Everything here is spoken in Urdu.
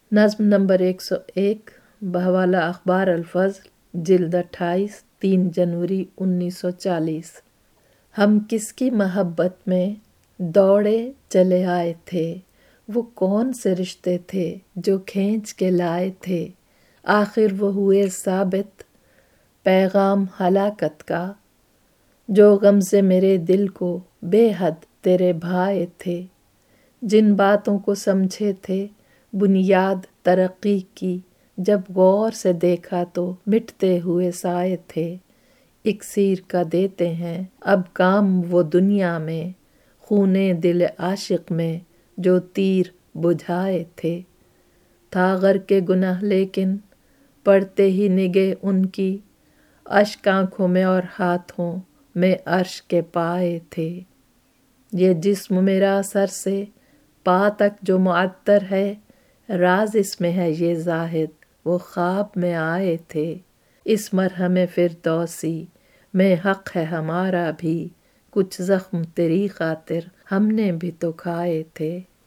نظم نمبر 101 بحوالہ اخبار الفضل جلد 28 3 جنوری 1940۔ ہم کس کی محبت میں دوڑے چلے آئے تھے، وہ کون سے رشتے تھے جو کھینچ کے لائے تھے، آخر وہ ہوئے ثابت پیغام ہلاکت کا، جو غم سے میرے دل کو بے حد تیرے بھائے تھے، جن باتوں کو سمجھے تھے بنیاد ترقی کی، جب غور سے دیکھا تو مٹتے ہوئے سائے تھے، اکسیر کا دیتے ہیں اب کام وہ دنیا میں، خونے دل عاشق میں جو تیر بجھائے تھے، تھا غرق گناہ لیکن پڑتے ہی نگہ ان کی، اشک آنکھوں میں اور ہاتھوں میں عرش کے پائے تھے، یہ جسم میرا سر سے پا تک جو معطر ہے، راز اس میں ہے یہ زاہد وہ خواب میں آئے تھے، اس مرہم فردوسی میں حق ہے ہمارا بھی، کچھ زخم تیری خاطر ہم نے بھی تو کھائے تھے۔